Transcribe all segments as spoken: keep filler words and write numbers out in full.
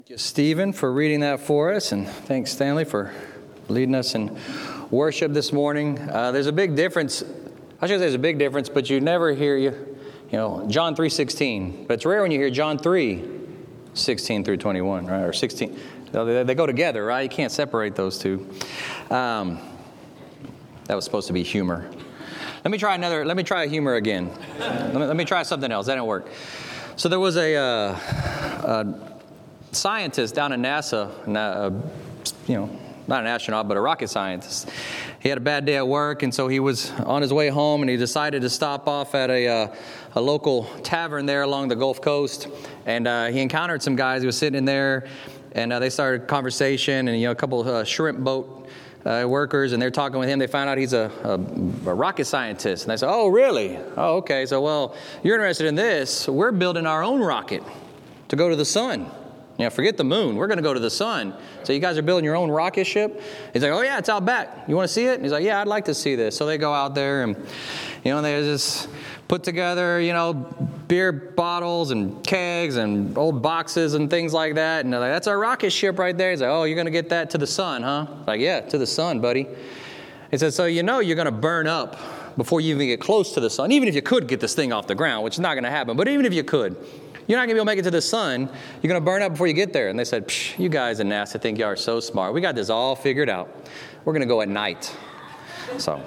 Thank you, Stephen, for reading that for us, and thanks, Stanley, for leading us in worship this morning. Uh, there's a big difference. I should say there's a big difference, but you never hear you, you know, John three sixteen. But it's rare when you hear John three sixteen through twenty-one, right, or sixteen. They, they go together, right? You can't separate those two. Um, that was supposed to be humor. Let me try another. Let me try humor again. Let me, let me try something else. That didn't work. So there was a. Uh, a scientist down at NASA, uh, you know, not an astronaut, but a rocket scientist. He had a bad day at work, and so he was on his way home, and he decided to stop off at a, uh, a local tavern there along the Gulf Coast, and uh, he encountered some guys who were sitting in there, and uh, they started a conversation, and, you know, a couple of uh, shrimp boat uh, workers, and they're talking with him. They found out he's a, a, a rocket scientist, and they said, "Oh, really? Oh, okay. So, well, you're interested in this. We're building our own rocket to go to the sun. You know, forget the moon. We're going to go to the sun. So you guys are building your own rocket ship?" He's like, "Oh, yeah, it's out back. You want to see it?" And he's like, "Yeah, I'd like to see this." So they go out there, and, you know, they just put together, you know, beer bottles and kegs and old boxes and things like that. And they're like, "That's our rocket ship right there." He's like, "Oh, you're going to get that to the sun, huh?" Like, "Yeah, to the sun, buddy." He said, "So you know you're going to burn up before you even get close to the sun. Even if you could get this thing off the ground, which is not going to happen. But even if you could, you're not going to be able to make it to the sun. You're going to burn up before you get there." And they said, "Psh, you guys in NASA think you are so smart. We got this all figured out. We're going to go at night." So,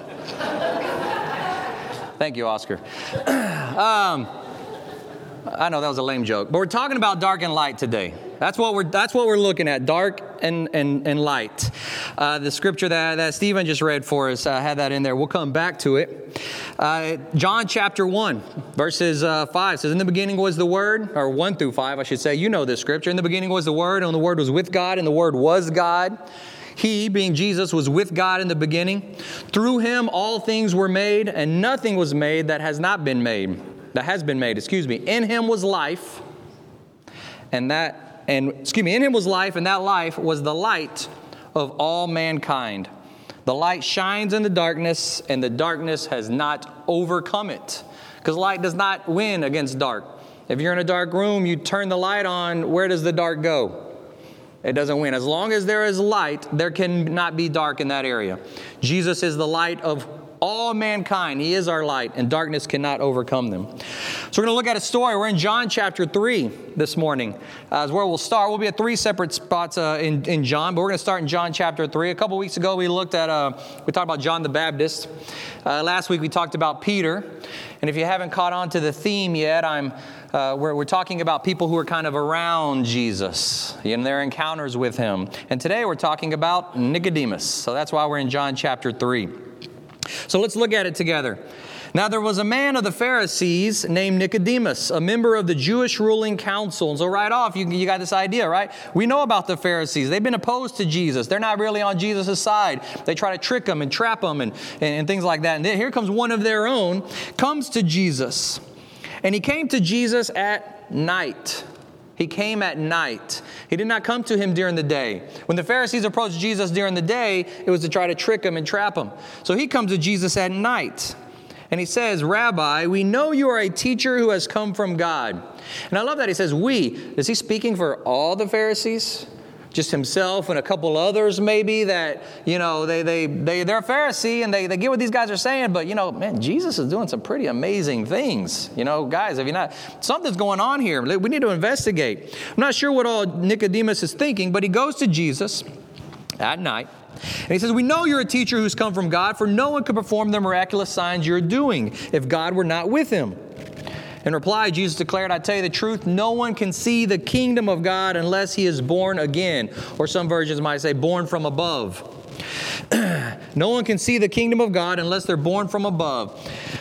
thank you, Oscar. um, I know that was a lame joke, but we're talking about dark and light today. That's what we're that's what we're looking at, dark and and, and light. Uh, the scripture that, that Stephen just read for us, uh, had that in there. We'll come back to it. Uh, John chapter one, verses uh, five says, "In the beginning was the Word," or one through five, I should say. You know this scripture. "In the beginning was the Word, and the Word was with God, and the Word was God. He," being Jesus, "was with God in the beginning. Through Him all things were made, and nothing was made that has not been made, that has been made, excuse me. In Him was life, and that, and, excuse me, in Him was life, and that life was the light of all mankind. The light shines in the darkness, and the darkness has not overcome it." Because light does not win against dark. If you're in a dark room, you turn the light on, where does the dark go? It doesn't win. As long as there is light, there cannot be dark in that area. Jesus is the light of all mankind. He is our light, and darkness cannot overcome them. So we're going to look at a story. We're in John chapter three this morning. Uh, is where we'll start. We'll be at three separate spots uh, in, in John, but we're going to start in John chapter three. A couple weeks ago, we looked at, uh, we talked about John the Baptist. Uh, last week, we talked about Peter. And if you haven't caught on to the theme yet, I'm uh, we're, we're talking about people who are kind of around Jesus and their encounters with Him. And today, we're talking about Nicodemus. So that's why we're in John chapter three. So let's look at it together. "Now there was a man of the Pharisees named Nicodemus, a member of the Jewish ruling council." And so right off, you, you got this idea, right? We know about the Pharisees. They've been opposed to Jesus. They're not really on Jesus' side. They try to trick him and trap him and, and, and things like that. And then here comes one of their own, comes to Jesus. And he came to Jesus at night. He came at night. He did not come to Him during the day. When the Pharisees approached Jesus during the day, it was to try to trick Him and trap Him. So He comes to Jesus at night. And He says, "Rabbi, we know you are a teacher who has come from God." And I love that He says, "we." Is He speaking for all the Pharisees? Just Himself and a couple others maybe that, you know, they, they, they, they're a Pharisee and they, they get what these guys are saying. But, you know, man, Jesus is doing some pretty amazing things. You know, guys, if you're not, something's going on here. We need to investigate. I'm not sure what all Nicodemus is thinking, but he goes to Jesus at night. And he says, "We know you're a teacher who's come from God, for no one could perform the miraculous signs you're doing if God were not with Him." In reply, Jesus declared, "I tell you the truth, no one can see the kingdom of God unless he is born again." Or some versions might say, born from above. No one can see the kingdom of God unless they're born from above.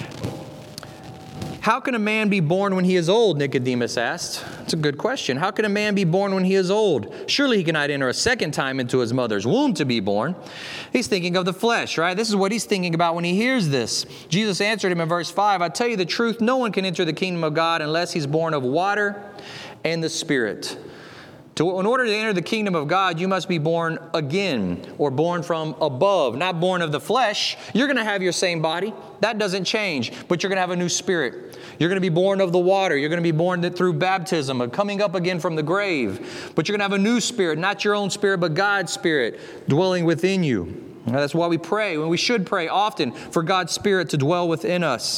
"How can a man be born when he is old?" Nicodemus asked. It's a good question. How can a man be born when he is old? Surely he cannot enter a second time into his mother's womb to be born. He's thinking of the flesh, right? This is what he's thinking about when he hears this. Jesus answered him in verse five, "I tell you the truth, no one can enter the kingdom of God unless he's born of water and the Spirit." To, in order to enter the kingdom of God, you must be born again, or born from above, not born of the flesh. You're going to have your same body. That doesn't change, but you're going to have a new spirit. You're going to be born of the water. You're going to be born through baptism, of coming up again from the grave. But you're going to have a new spirit, not your own spirit, but God's spirit dwelling within you. Now, that's why we pray, and we should pray often for God's spirit to dwell within us.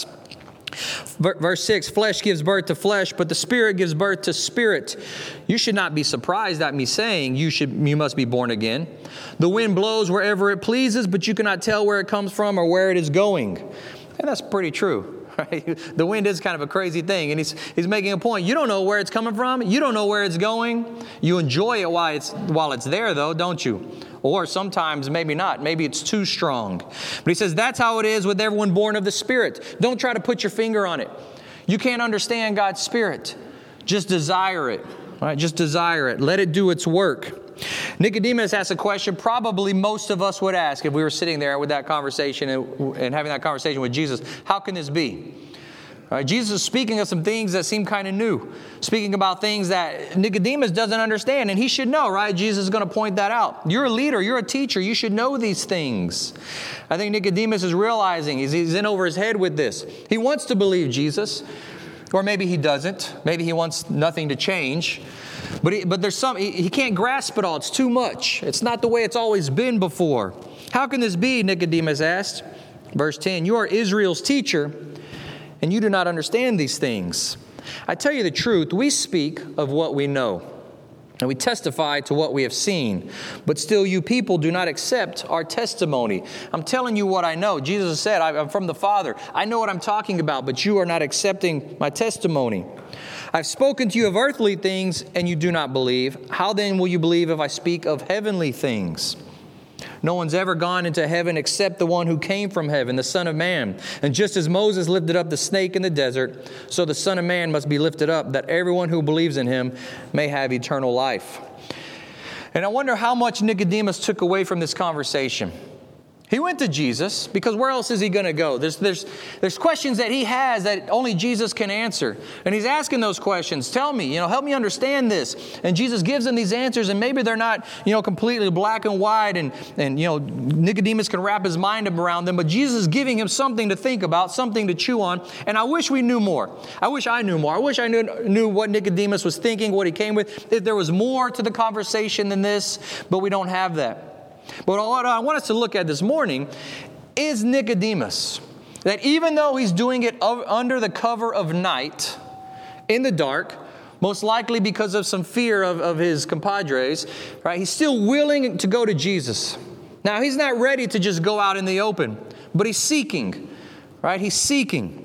Verse six, flesh gives birth to flesh, but the Spirit gives birth to spirit. You should not be surprised at me saying you should, you must be born again. The wind blows wherever it pleases, but you cannot tell where it comes from or where it is going. And that's pretty true. Right? The wind is kind of a crazy thing, and he's he's making a point. You don't know where it's coming from. You don't know where it's going. You enjoy it while it's while it's there, though, don't you? Or sometimes maybe not. Maybe it's too strong. But he says that's how it is with everyone born of the Spirit. Don't try to put your finger on it. You can't understand God's Spirit. Just desire it. Right? Just desire it. Let it do its work. Nicodemus asked a question probably most of us would ask if we were sitting there with that conversation and, and having that conversation with Jesus. How can this be? Right, Jesus is speaking of some things that seem kind of new, speaking about things that Nicodemus doesn't understand, and he should know, right? Jesus is going to point that out. You're a leader. You're a teacher. You should know these things. I think Nicodemus is realizing he's, he's in over his head with this. He wants to believe Jesus, or maybe he doesn't. Maybe he wants nothing to change. But he, but there's some, he, he can't grasp it all. It's too much. It's not the way it's always been before. How can this be, Nicodemus asked? Verse ten, you are Israel's teacher, and you do not understand these things. I tell you the truth, we speak of what we know, and we testify to what we have seen. But still you people do not accept our testimony. I'm telling you what I know. Jesus said, I'm from the Father. I know what I'm talking about, but you are not accepting my testimony. I've spoken to you of earthly things, and you do not believe. How then will you believe if I speak of heavenly things? No one's ever gone into heaven except the one who came from heaven, the Son of Man. And just as Moses lifted up the snake in the desert, so the Son of Man must be lifted up, that everyone who believes in him may have eternal life. And I wonder how much Nicodemus took away from this conversation. He went to Jesus because where else is he going to go? There's, there's, there's questions that he has that only Jesus can answer. And he's asking those questions. Tell me, you know, help me understand this. And Jesus gives him these answers, and maybe they're not, you know, completely black and white. And, and you know, Nicodemus can wrap his mind around them. But Jesus is giving him something to think about, something to chew on. And I wish we knew more. I wish I knew more. I wish I knew, knew what Nicodemus was thinking, what he came with. If there was more to the conversation than this, but we don't have that. But what I want us to look at this morning is Nicodemus. That even though he's doing it under the cover of night, in the dark, most likely because of some fear of, of his compadres, right? He's still willing to go to Jesus. Now, he's not ready to just go out in the open, but he's seeking, right? He's seeking.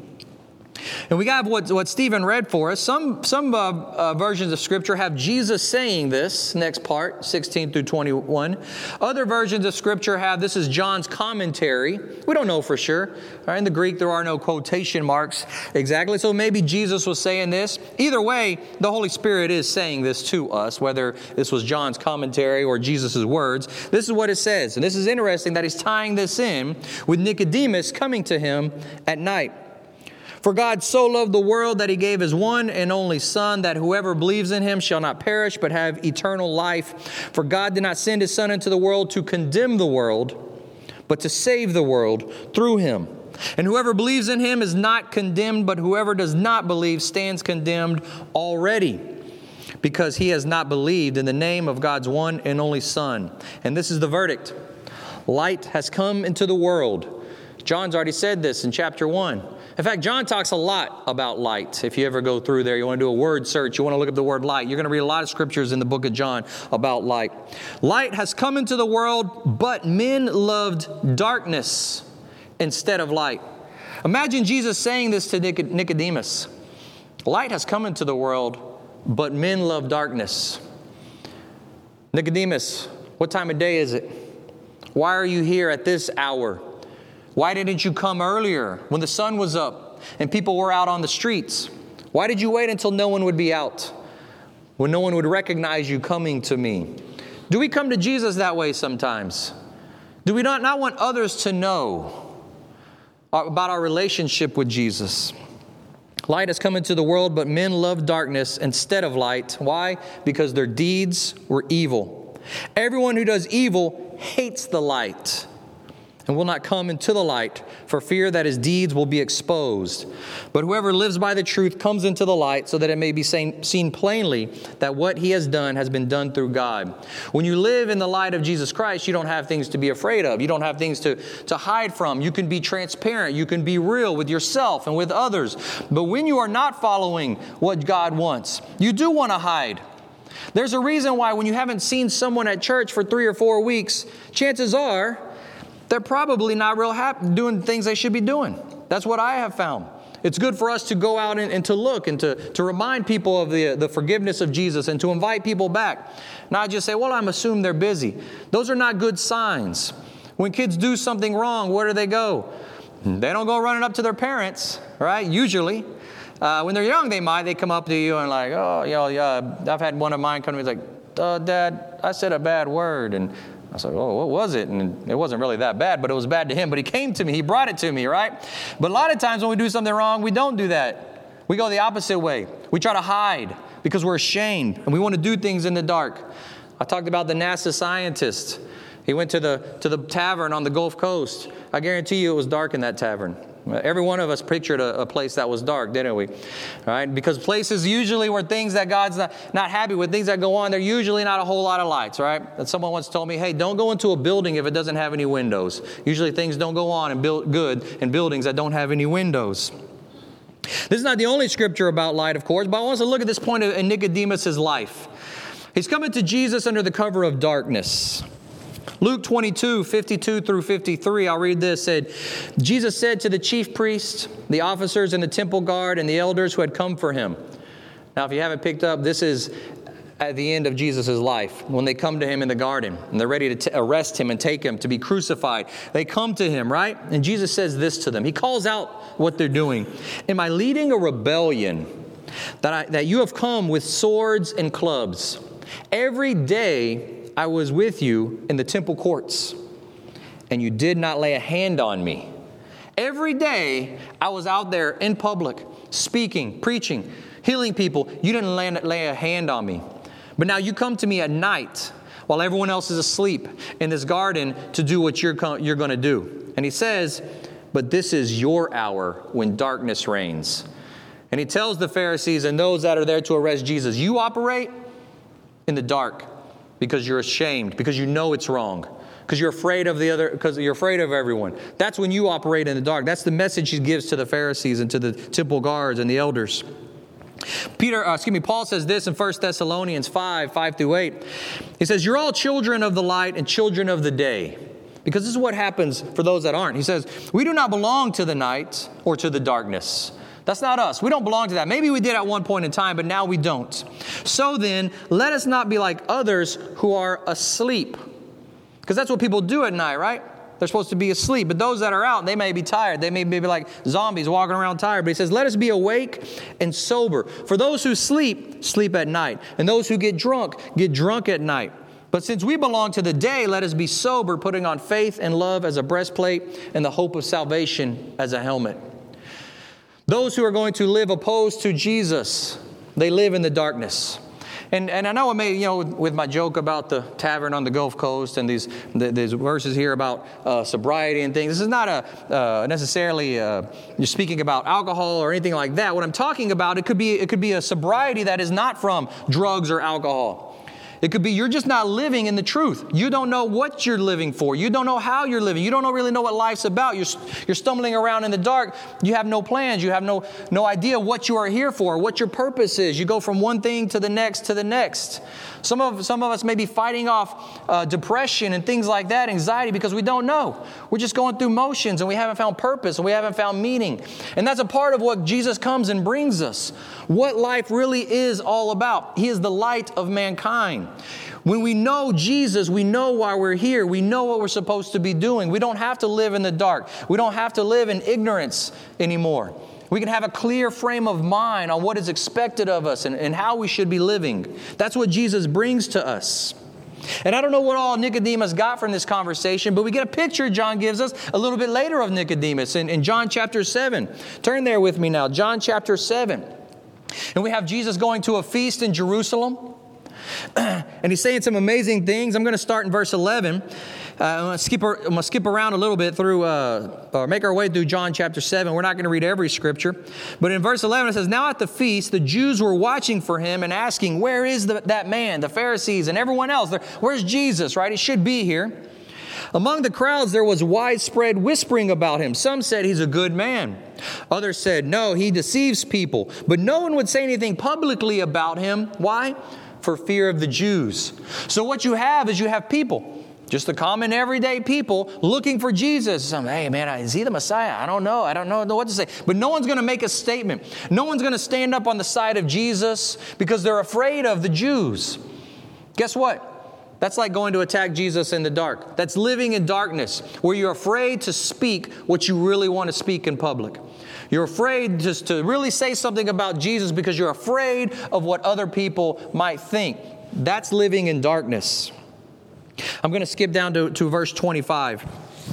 And we got what, what Stephen read for us. Some, some uh, uh, versions of Scripture have Jesus saying this, next part, sixteen through twenty-one. Other versions of Scripture have, this is John's commentary. We don't know for sure. Right, in the Greek, there are no quotation marks exactly. So maybe Jesus was saying this. Either way, the Holy Spirit is saying this to us, whether this was John's commentary or Jesus' words. This is what it says. And this is interesting that he's tying this in with Nicodemus coming to him at night. For God so loved the world that he gave his one and only Son, that whoever believes in him shall not perish, but have eternal life. For God did not send his Son into the world to condemn the world, but to save the world through him. And whoever believes in him is not condemned, but whoever does not believe stands condemned already, because he has not believed in the name of God's one and only Son. And this is the verdict. Light has come into the world. John's already said this in chapter one. In fact, John talks a lot about light. If you ever go through there, you want to do a word search, you want to look up the word light, you're going to read a lot of scriptures in the book of John about light. Light has come into the world, but men loved darkness instead of light. Imagine Jesus saying this to Nicodemus. Light has come into the world, but men love darkness. Nicodemus, what time of day is it? Why are you here at this hour? Why didn't you come earlier when the sun was up and people were out on the streets? Why did you wait until no one would be out, when no one would recognize you coming to me? Do we come to Jesus that way sometimes? Do we not, not want others to know about our relationship with Jesus? Light has come into the world, but men love darkness instead of light. Why? Because their deeds were evil. Everyone who does evil hates the light and will not come into the light for fear that his deeds will be exposed. But whoever lives by the truth comes into the light so that it may be seen plainly that what he has done has been done through God. When you live in the light of Jesus Christ, you don't have things to be afraid of. You don't have things to, to hide from. You can be transparent. You can be real with yourself and with others. But when you are not following what God wants, you do want to hide. There's a reason why when you haven't seen someone at church for three or four weeks, chances are they're probably not real happy doing things they should be doing. That's what I have found. It's good for us to go out and, and to look and to, to remind people of the, the forgiveness of Jesus and to invite people back. Not just say, well, I'm assuming they're busy. Those are not good signs. When kids do something wrong, where do they go? They don't go running up to their parents, right? Usually. Uh, when they're young, they might. They come up to you and like, oh, you know, yeah, I've had one of mine come to me like, uh, Dad, I said a bad word. And I said, oh, what was it? And it wasn't really that bad, but it was bad to him. But he came to me. He brought it to me, right? But a lot of times when we do something wrong, we don't do that. We go the opposite way. We try to hide because we're ashamed and we want to do things in the dark. I talked about the NASA scientist. He went to the to the tavern on the Gulf Coast. I guarantee you it was dark in that tavern. Every one of us pictured a, a place that was dark, didn't we? All right? Because places usually where things that God's not, not happy with, things that go on, they're usually not a whole lot of lights, right? And someone once told me, hey, don't go into a building if it doesn't have any windows. Usually things don't go on and build good in buildings that don't have any windows. This is not the only scripture about light, of course, but I want us to look at this point in Nicodemus' life. He's coming to Jesus under the cover of darkness. Luke twenty-two, fifty-two through fifty-three, I'll read this, said, Jesus said to the chief priests, the officers and the temple guard and the elders who had come for him. Now, if you haven't picked up, this is at the end of Jesus' life, when they come to him in the garden and they're ready to t- arrest him and take him to be crucified. They come to him, right? And Jesus says this to them. He calls out what they're doing. Am I leading a rebellion that, I, that you have come with swords and clubs? Every day I was with you in the temple courts, and you did not lay a hand on me. Every day I was out there in public, speaking, preaching, healing people. You didn't lay, lay a hand on me. But now you come to me at night while everyone else is asleep in this garden to do what you're, you're going to do. And he says, but this is your hour when darkness reigns. And he tells the Pharisees and those that are there to arrest Jesus, you operate in the dark. Because you're ashamed, because you know it's wrong, because you're afraid of the other, because you're afraid of everyone. That's when you operate in the dark. That's the message he gives to the Pharisees and to the temple guards and the elders. Peter, uh, excuse me, Paul says this in First Thessalonians five, five through eight. He says, you're all children of the light and children of the day. Because this is what happens for those that aren't. He says, we do not belong to the night or to the darkness. That's not us. We don't belong to that. Maybe we did at one point in time, but now we don't. So then, let us not be like others who are asleep. Because that's what people do at night, right? They're supposed to be asleep. But those that are out, they may be tired. They may be like zombies walking around tired. But he says, let us be awake and sober. For those who sleep, sleep at night. And those who get drunk, get drunk at night. But since we belong to the day, let us be sober, putting on faith and love as a breastplate and the hope of salvation as a helmet. Those who are going to live opposed to Jesus, they live in the darkness. And and I know it may, you know, with my joke about the tavern on the Gulf Coast and these the, these verses here about uh, sobriety and things, this is not a uh, necessarily uh, you're speaking about alcohol or anything like that. What I'm talking about, it could be it could be a sobriety that is not from drugs or alcohol. It could be you're just not living in the truth. You don't know what you're living for. You don't know how you're living. You don't know, really know what life's about. You're, you're stumbling around in the dark. You have no plans. You have no, no idea what you are here for, what your purpose is. You go from one thing to the next to the next. Some of, some of us may be fighting off uh, depression and things like that, anxiety, because we don't know. We're just going through motions and we haven't found purpose and we haven't found meaning. And that's a part of what Jesus comes and brings us. What life really is all about. He is the light of mankind. When we know Jesus, we know why we're here. We know what we're supposed to be doing. We don't have to live in the dark. We don't have to live in ignorance anymore. We can have a clear frame of mind on what is expected of us and, and how we should be living. That's what Jesus brings to us. And I don't know what all Nicodemus got from this conversation, but we get a picture John gives us a little bit later of Nicodemus in, in John chapter seven. Turn there with me now, John chapter seven. And we have Jesus going to a feast in Jerusalem. And he's saying some amazing things. I'm going to start in verse eleven. Uh, I'm going to skip, I'm going to skip around a little bit through, uh, or make our way through John chapter seven. We're not going to read every scripture. But in verse eleven, it says, "Now at the feast, the Jews were watching for him and asking, 'Where is the, that man?'" The Pharisees and everyone else. Where's Jesus, right? He should be here. Among the crowds, there was widespread whispering about him. Some said he's a good man. Others said, no, he deceives people. But no one would say anything publicly about him. Why? For fear of the Jews. So what you have is you have people, just the common everyday people, looking for Jesus. Some, hey, man, is he the Messiah? I don't know. I don't know what to say. But no one's going to make a statement. No one's going to stand up on the side of Jesus because they're afraid of the Jews. Guess what? That's like going to attack Jesus in the dark. That's living in darkness, where you're afraid to speak what you really want to speak in public. You're afraid just to really say something about Jesus because you're afraid of what other people might think. That's living in darkness. I'm going to skip down to, to verse twenty-five.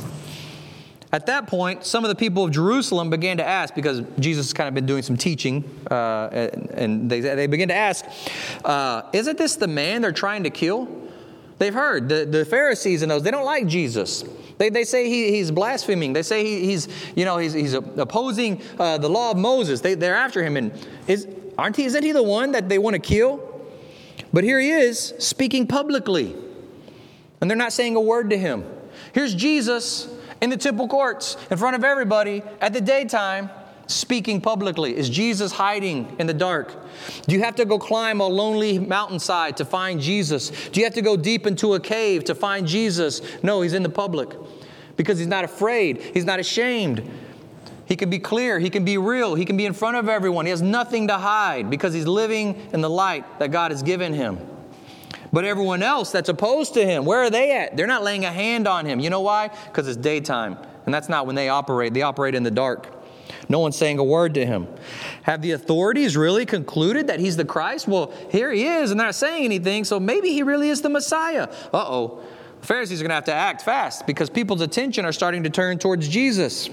At that point, some of the people of Jerusalem began to ask, because Jesus has kind of been doing some teaching, uh, and, and they, they began to ask, uh, isn't this the man they're trying to kill? They've heard, the, the Pharisees and those, they don't like Jesus. They, they say he, he's blaspheming. They say he, he's, you know, he's, he's opposing uh, the law of Moses. They, they're after him. And is, aren't he, isn't he the one that they want to kill? But here he is speaking publicly. And they're not saying a word to him. Here's Jesus in the temple courts in front of everybody at the daytime, speaking publicly. Is Jesus hiding in the dark? Do you have to go climb a lonely mountainside to find Jesus? Do you have to go deep into a cave to find Jesus? No, he's in the public because he's not afraid. He's not ashamed. He can be clear. He can be real. He can be in front of everyone. He has nothing to hide because he's living in the light that God has given him. But everyone else that's opposed to him, where are they at? They're not laying a hand on him. You know why? Because it's daytime. And that's not when they operate. They operate in the dark. No one's saying a word to him. Have the authorities really concluded that he's the Christ? Well, here he is, and they're not saying anything, so maybe he really is the Messiah. Uh-oh. The Pharisees are going to have to act fast because people's attention are starting to turn towards Jesus.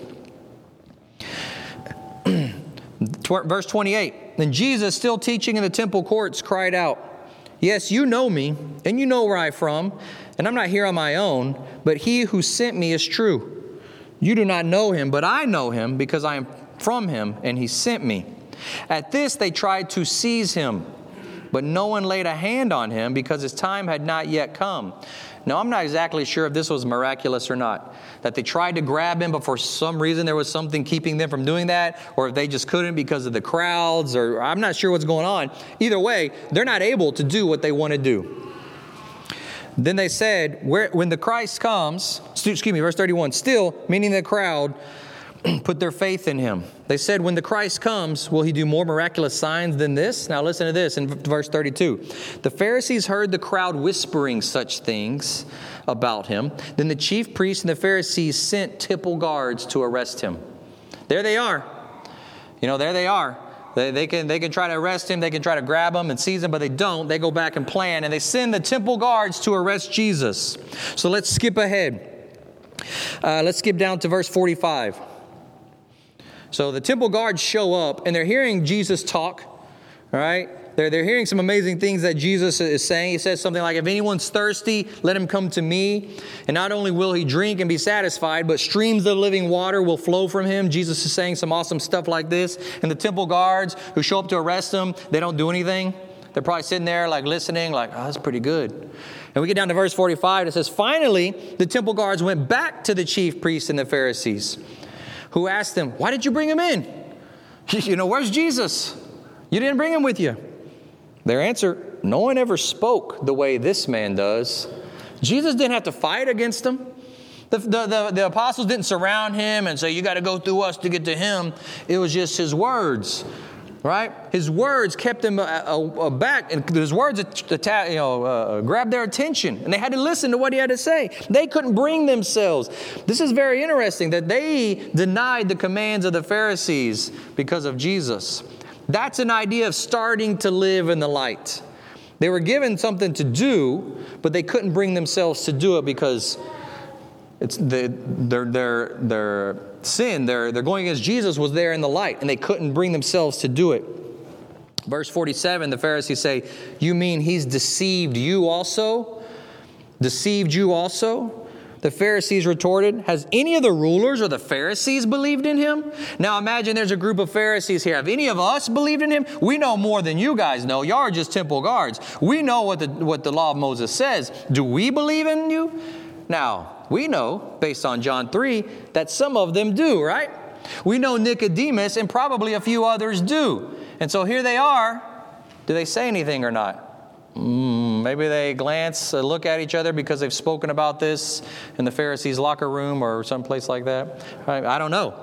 Verse twenty-eight. Then Jesus, still teaching in the temple courts, cried out, "Yes, you know me, and you know where I'm from, and I'm not here on my own, but he who sent me is true. You do not know him, but I know him because I am from him, and he sent me." At this, they tried to seize him, but no one laid a hand on him because his time had not yet come. Now, I'm not exactly sure if this was miraculous or not, that they tried to grab him, but for some reason there was something keeping them from doing that, or if they just couldn't because of the crowds, or I'm not sure what's going on. Either way, they're not able to do what they want to do. Then they said, Where, when the Christ comes, excuse me, verse thirty-one, still, meaning the crowd, put their faith in him. They said, when the Christ comes, will he do more miraculous signs than this? Now listen to this in verse thirty-two. The Pharisees heard the crowd whispering such things about him. Then the chief priests and the Pharisees sent temple guards to arrest him. There they are. You know, there they are. They, they can they can try to arrest him. They can try to grab him and seize him, but they don't. They go back and plan, and they send the temple guards to arrest Jesus. So let's skip ahead. Uh, let's skip down to verse forty-five. So the temple guards show up, and they're hearing Jesus talk, all right? They're, they're hearing some amazing things that Jesus is saying. He says something like, if anyone's thirsty, let him come to me. And not only will he drink and be satisfied, but streams of living water will flow from him. Jesus is saying some awesome stuff like this. And the temple guards who show up to arrest him, they don't do anything. They're probably sitting there like listening, like, oh, that's pretty good. And we get down to verse forty-five. It says, finally, the temple guards went back to the chief priests and the Pharisees, who asked them, why did you bring him in? You know, where's Jesus? You didn't bring him with you. Their answer, no one ever spoke the way this man does. Jesus didn't have to fight against them. The, the, the, the apostles didn't surround him and say, you got to go through us to get to him. It was just his words, right? His words kept them back, and his words you know, uh, grabbed their attention, and they had to listen to what he had to say. They couldn't bring themselves. This is very interesting that they denied the commands of the Pharisees because of Jesus. That's an idea of starting to live in the light. They were given something to do, but they couldn't bring themselves to do it because it's the, their, their, their sin, their, their going against Jesus was there in the light, and they couldn't bring themselves to do it. Verse forty-seven, the Pharisees say, you mean he's deceived you also? Deceived you also? The Pharisees retorted, has any of the rulers or the Pharisees believed in him? Now imagine there's a group of Pharisees here. Have any of us believed in him? We know more than you guys know. Y'all are just temple guards. We know what the, what the law of Moses says. Do we believe in you? Now, we know, based on John three, that some of them do, right? We know Nicodemus and probably a few others do. And so here they are. Do they say anything or not? Mm, maybe they glance, uh, look at each other because they've spoken about this in the Pharisees' locker room or someplace like that. I, I don't know.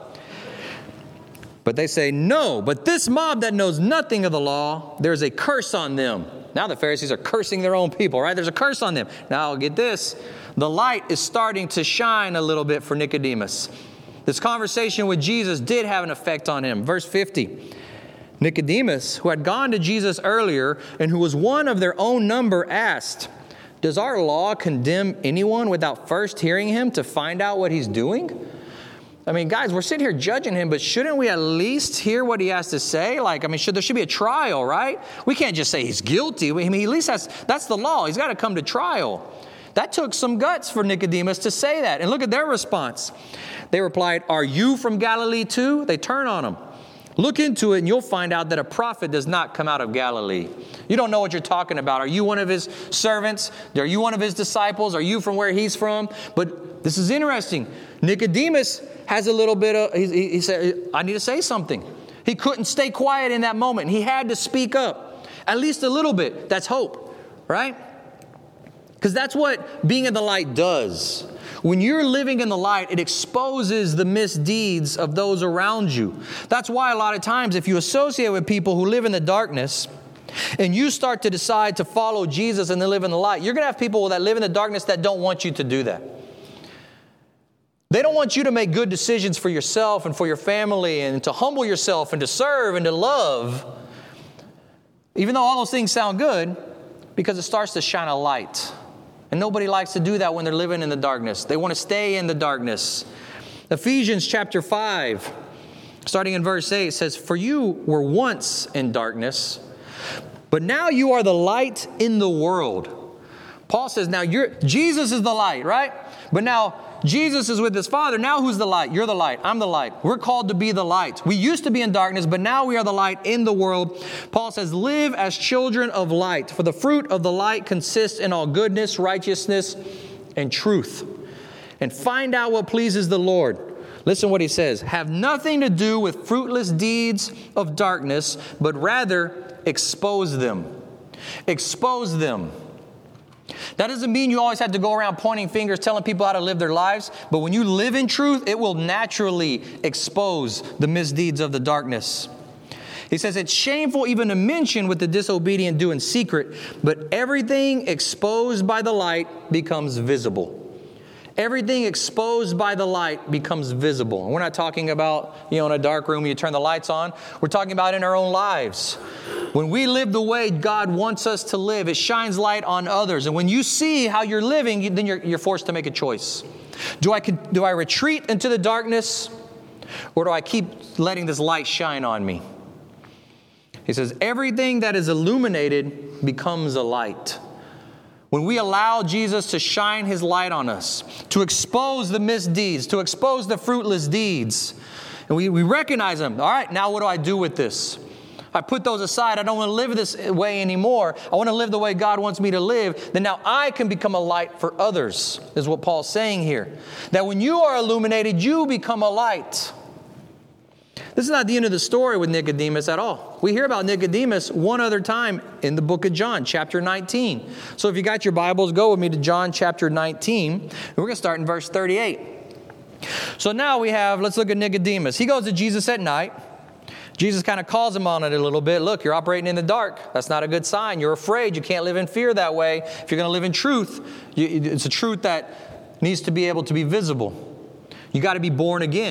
But they say, no, but this mob that knows nothing of the law, there's a curse on them. Now the Pharisees are cursing their own people, right? There's a curse on them. Now get this. The light is starting to shine a little bit for Nicodemus. This conversation with Jesus did have an effect on him. Verse fifty. Nicodemus, who had gone to Jesus earlier and who was one of their own number, asked, does our law condemn anyone without first hearing him to find out what he's doing? I mean, guys, we're sitting here judging him, but shouldn't we at least hear what he has to say? Like, I mean, should, there should be a trial, right? We can't just say he's guilty. I mean, he at least has, that's the law. He's got to come to trial. That took some guts for Nicodemus to say that. And look at their response. They replied, are you from Galilee too? They turn on him. Look into it and you'll find out that a prophet does not come out of Galilee. You don't know what you're talking about. Are you one of his servants? Are you one of his disciples? Are you from where he's from? But this is interesting. Nicodemus has a little bit of, he, he, he said, I need to say something. He couldn't stay quiet in that moment. He had to speak up. At least a little bit. That's hope, right? Because that's what being in the light does. When you're living in the light, it exposes the misdeeds of those around you. That's why a lot of times if you associate with people who live in the darkness and you start to decide to follow Jesus and to live in the light, you're going to have people that live in the darkness that don't want you to do that. They don't want you to make good decisions for yourself and for your family and to humble yourself and to serve and to love. Even though all those things sound good, because it starts to shine a light. And nobody likes to do that when they're living in the darkness. They want to stay in the darkness. Ephesians chapter five, starting in verse eight, says, for you were once in darkness, but now you are the light in the world. Paul says, now you're, Jesus is the light, right? But now Jesus is with his Father. Now who's the light? You're the light. I'm the light. We're called to be the light. We used to be in darkness, but now we are the light in the world. Paul says, live as children of light, for the fruit of the light consists in all goodness, righteousness, and truth. And find out what pleases the Lord. Listen what he says. Have nothing to do with fruitless deeds of darkness, but rather expose them. Expose them. That doesn't mean you always have to go around pointing fingers, telling people how to live their lives. But when you live in truth, it will naturally expose the misdeeds of the darkness. He says it's shameful even to mention what the disobedient do in secret, but everything exposed by the light becomes visible. Everything exposed by the light becomes visible. And we're not talking about, you know, in a dark room, you turn the lights on. We're talking about in our own lives. When we live the way God wants us to live, it shines light on others. And when you see how you're living, then you're, you're forced to make a choice. Do I, do I retreat into the darkness, or do I keep letting this light shine on me? He says, everything that is illuminated becomes a light. When we allow Jesus to shine his light on us, to expose the misdeeds, to expose the fruitless deeds, and we, we recognize them. All right, now what do I do with this? I put those aside. I don't want to live this way anymore. I want to live the way God wants me to live. Then now I can become a light for others, is what Paul's saying here. That when you are illuminated, you become a light. This is not the end of the story with Nicodemus at all. We hear about Nicodemus one other time in the book of John, chapter nineteen. So if you got your Bibles, go with me to John chapter nineteen. And we're going to start in verse thirty-eight. So now we have, let's look at Nicodemus. He goes to Jesus at night. Jesus kind of calls him on it a little bit. Look, you're operating in the dark. That's not a good sign. You're afraid. You can't live in fear that way. If you're going to live in truth, you, it's a truth that needs to be able to be visible. You got to be born again.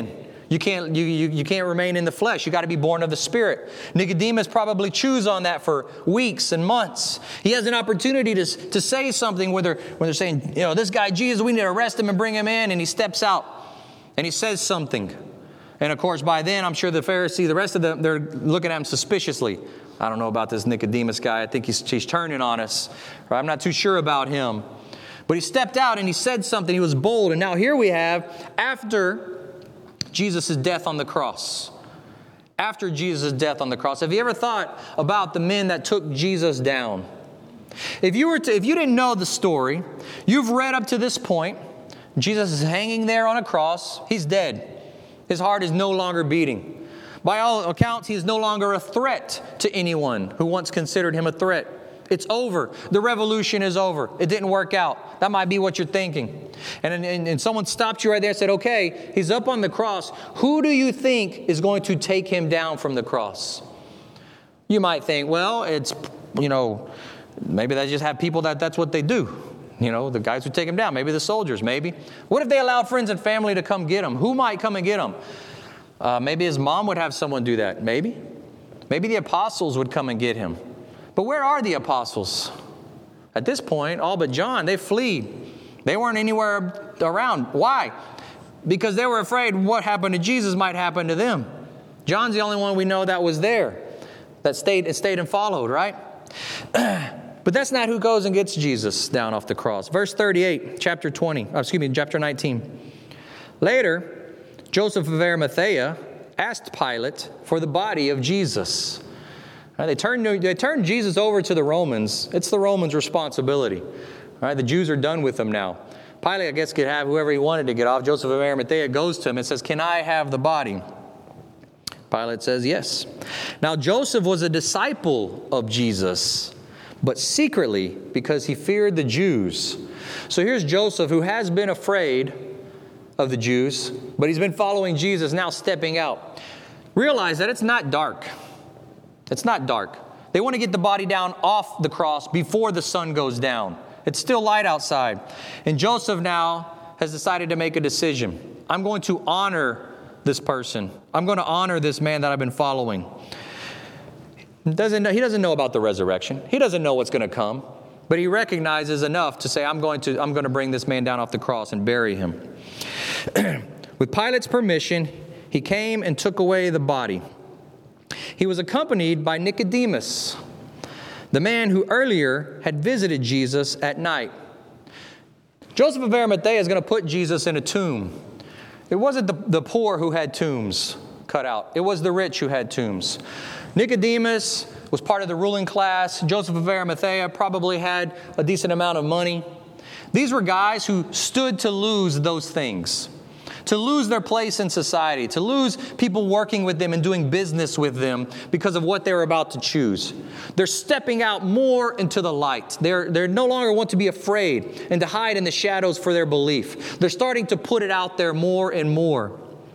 You can't, you, you, you can't remain in the flesh. You got to be born of the Spirit. Nicodemus probably chews on that for weeks and months. He has an opportunity to, to say something where they're, where they're saying, you know, this guy Jesus, we need to arrest him and bring him in. And he steps out and he says something. And of course, by then, I'm sure the Pharisees, the rest of them, they're looking at him suspiciously. I don't know about this Nicodemus guy. I think he's, he's turning on us. Or I'm not too sure about him. But he stepped out and he said something. He was bold. And now here we have, after Jesus' death on the cross. After Jesus' death on the cross. Have you ever thought about the men that took Jesus down? If you were to, if you didn't know the story, you've read up to this point. Jesus is hanging there on a cross. He's dead. His heart is no longer beating. By all accounts, he is no longer a threat to anyone who once considered him a threat. It's over. The revolution is over. It didn't work out. That might be what you're thinking. And, and, and someone stopped you right there and said, okay, he's up on the cross. Who do you think is going to take him down from the cross? You might think, well, it's, you know, maybe they just have people that that's what they do. You know, the guys who take him down. Maybe the soldiers, maybe. What if they allowed friends and family to come get him? Who might come and get him? Uh, maybe his mom would have someone do that. Maybe. Maybe the apostles would come and get him. But where are the apostles? At this point, all but John, they fled. They weren't anywhere around. Why? Because they were afraid what happened to Jesus might happen to them. John's the only one we know that was there, that stayed, stayed and followed, right? But that's not who goes and gets Jesus down off the cross. Verse thirty-eight, chapter twenty, oh, excuse me, chapter nineteen. Later, Joseph of Arimathea asked Pilate for the body of Jesus. Right, they turned, they turned Jesus over to the Romans. It's the Romans' responsibility. Right, the Jews are done with him now. Pilate, I guess, could have whoever he wanted to get off. Joseph of Arimathea goes to him and says, can I have the body? Pilate says, yes. Now, Joseph was a disciple of Jesus, but secretly because he feared the Jews. So here's Joseph, who has been afraid of the Jews, but he's been following Jesus, now stepping out. Realize that it's not dark. It's not dark. They want to get the body down off the cross before the sun goes down. It's still light outside. And Joseph now has decided to make a decision. I'm going to honor this person. I'm going to honor this man that I've been following. He doesn't know, he doesn't know about the resurrection. He doesn't know what's going to come. But he recognizes enough to say, I'm going to, I'm going to bring this man down off the cross and bury him. With Pilate's permission, he came and took away the body. He was accompanied by Nicodemus, the man who earlier had visited Jesus at night. Joseph of Arimathea is going to put Jesus in a tomb. It wasn't the, the poor who had tombs cut out. It was the rich who had tombs. Nicodemus was part of the ruling class. Joseph of Arimathea probably had a decent amount of money. These were guys who stood to lose those things, to lose their place in society, to lose people working with them and doing business with them because of what they were about to choose. They're stepping out more into the light. They're, they're no longer want to be afraid and to hide in the shadows for their belief. They're starting to put it out there more and more.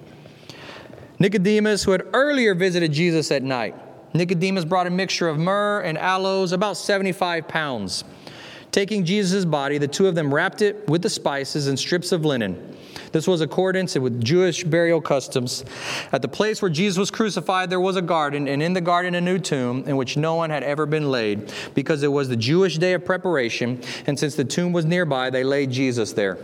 Nicodemus, who had earlier visited Jesus at night, Nicodemus brought a mixture of myrrh and aloes, about seventy-five pounds. Taking Jesus' body, the two of them wrapped it with the spices and strips of linen. This was accordance with Jewish burial customs. At the place where Jesus was crucified, there was a garden, and in the garden a new tomb in which no one had ever been laid, because it was the Jewish day of preparation, and since the tomb was nearby, they laid Jesus there.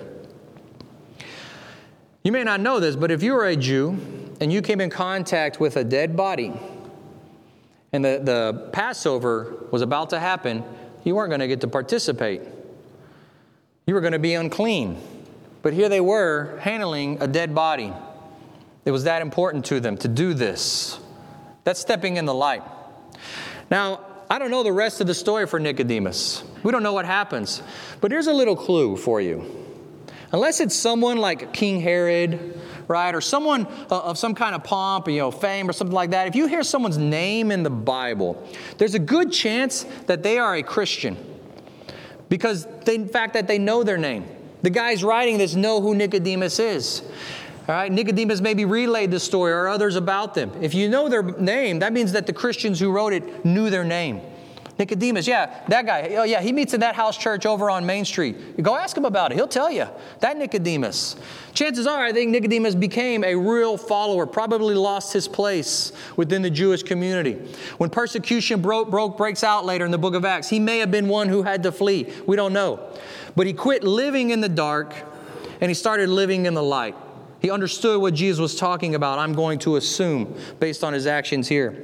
You may not know this, but if you were a Jew and you came in contact with a dead body, and the, the Passover was about to happen, you weren't going to get to participate. You were going to be unclean. But here they were handling a dead body. It was that important to them to do this. That's stepping in the light. Now, I don't know the rest of the story for Nicodemus. We don't know what happens. But here's a little clue for you. Unless it's someone like King Herod, right, or someone of some kind of pomp, you know, fame or something like that, if you hear someone's name in the Bible, there's a good chance that they are a Christian because they, in fact that they know their name. The guys writing this know who Nicodemus is. All right, Nicodemus maybe relayed the story or others about them. If you know their name, that means that the Christians who wrote it knew their name. Nicodemus, yeah, that guy. Oh, yeah, he meets in that house church over on Main Street. Go ask him about it. He'll tell you. That Nicodemus. Chances are, I think Nicodemus became a real follower, probably lost his place within the Jewish community. When persecution broke, broke, breaks out later in the book of Acts, he may have been one who had to flee. We don't know. But he quit living in the dark and he started living in the light. He understood what Jesus was talking about, I'm going to assume, based on his actions here.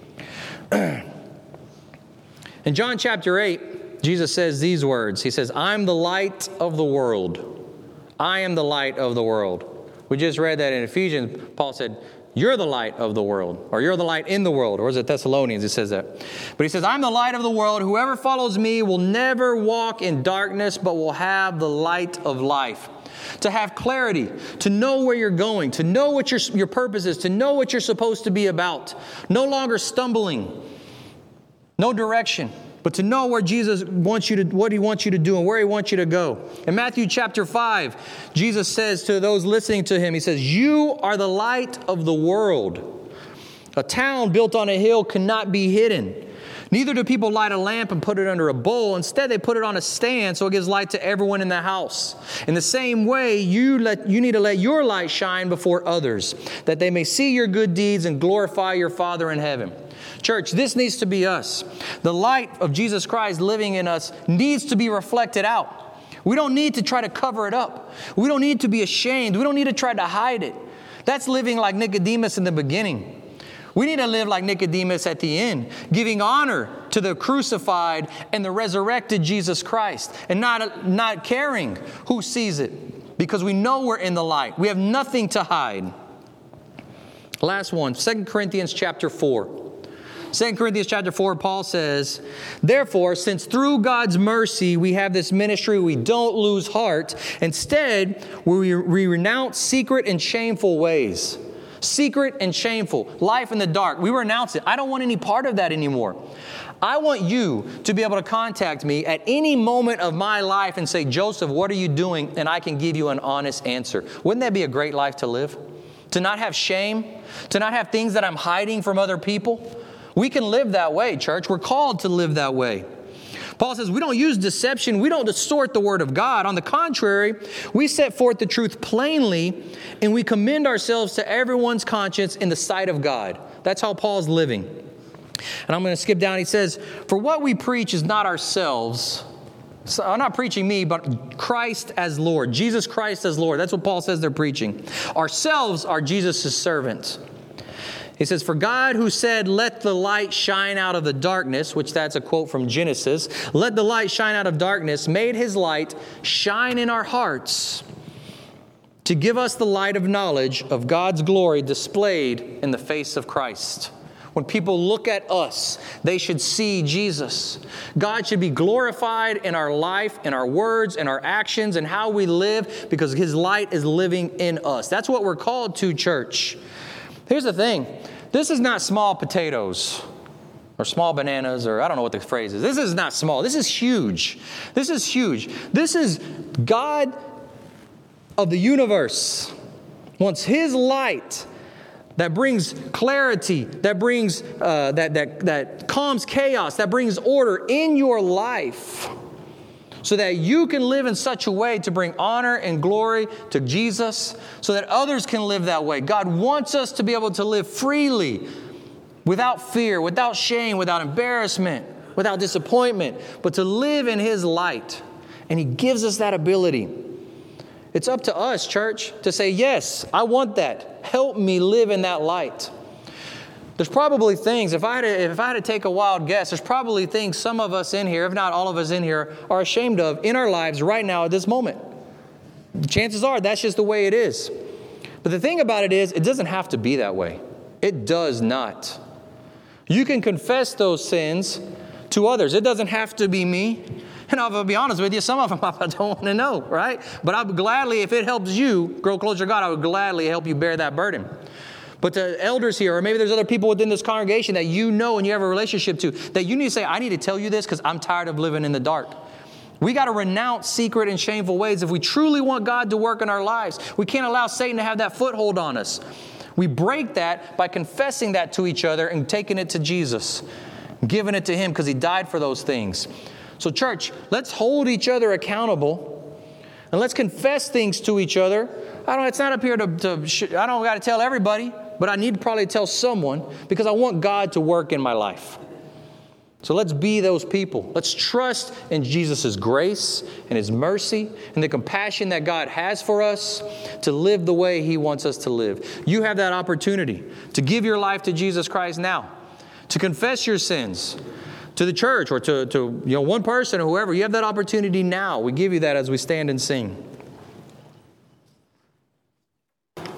In John chapter eight, Jesus says these words. He says, I'm the light of the world. I am the light of the world. We just read that in Ephesians. Paul said, you're the light of the world, or you're the light in the world. Or is it Thessalonians? It says that. But he says, I'm the light of the world. Whoever follows me will never walk in darkness, but will have the light of life. To have clarity, to know where you're going, to know what your, your purpose is, to know what you're supposed to be about. No longer stumbling. No direction, but to know where Jesus wants you to, what he wants you to do and where he wants you to go. In Matthew chapter five, Jesus says to those listening to him, he says, you are the light of the world. A town built on a hill cannot be hidden. Neither do people light a lamp and put it under a bowl. Instead, they put it on a stand so it gives light to everyone in the house. In the same way, you let you need to let your light shine before others, that they may see your good deeds and glorify your Father in heaven. Church, this needs to be us. The light of Jesus Christ living in us needs to be reflected out. We don't need to try to cover it up. We don't need to be ashamed. We don't need to try to hide it. That's living like Nicodemus in the beginning. We need to live like Nicodemus at the end, giving honor to the crucified and the resurrected Jesus Christ, and not, not caring who sees it, because we know we're in the light. We have nothing to hide. Last one, Second Corinthians chapter four. Second Corinthians chapter four, Paul says, therefore, since through God's mercy we have this ministry, we don't lose heart. Instead, we, we renounce secret and shameful ways. Secret and shameful. Life in the dark. We renounce it. I don't want any part of that anymore. I want you to be able to contact me at any moment of my life and say, Joseph, what are you doing? And I can give you an honest answer. Wouldn't that be a great life to live? To not have shame? To not have things that I'm hiding from other people? We can live that way, church. We're called to live that way. Paul says we don't use deception. We don't distort the word of God. On the contrary, we set forth the truth plainly, and we commend ourselves to everyone's conscience in the sight of God. That's how Paul's living. And I'm going to skip down. He says, for what we preach is not ourselves. So I'm not preaching me, but Christ as Lord. Jesus Christ as Lord. That's what Paul says they're preaching. Ourselves are Jesus' servants. He says, for God who said, let the light shine out of the darkness, which that's a quote from Genesis, let the light shine out of darkness, made his light shine in our hearts to give us the light of knowledge of God's glory displayed in the face of Christ. When people look at us, they should see Jesus. God should be glorified in our life, in our words, in our actions, and how we live, because his light is living in us. That's what we're called to, church. Here's the thing. This is not small potatoes or small bananas, or I don't know what the phrase is. This is not small. This is huge. This is huge. This is God of the universe wants his light that brings clarity, that brings, uh, that, that, that calms chaos, that brings order in your life, so that you can live in such a way to bring honor and glory to Jesus, so that others can live that way. God wants us to be able to live freely, without fear, without shame, without embarrassment, without disappointment, but to live in his light. And he gives us that ability. It's up to us, church, to say, yes, I want that. Help me live in that light. There's probably things, if I had to, if I had to take a wild guess, there's probably things some of us in here, if not all of us in here, are ashamed of in our lives right now at this moment. Chances are that's just the way it is. But the thing about it is, it doesn't have to be that way. It does not. You can confess those sins to others. It doesn't have to be me. And I'll be honest with you, some of them I don't want to know, right? But I would gladly, if it helps you grow closer to God, I would gladly help you bear that burden. But the elders here, or maybe there's other people within this congregation that you know and you have a relationship to, that you need to say, I need to tell you this because I'm tired of living in the dark. We got to renounce secret and shameful ways if we truly want God to work in our lives. We can't allow Satan to have that foothold on us. We break that by confessing that to each other and taking it to Jesus. giving it to Him because He died for those things. So church, let's hold each other accountable and let's confess things to each other. I don't, it's not up here to, to sh- I don't got to tell everybody, but I need to probably tell someone because I want God to work in my life. So let's be those people. Let's trust in Jesus' grace and His mercy and the compassion that God has for us to live the way He wants us to live. You have that opportunity to give your life to Jesus Christ now, to confess your sins to the church or to, to you know one person or whoever. You have that opportunity now. We give you that as we stand and sing.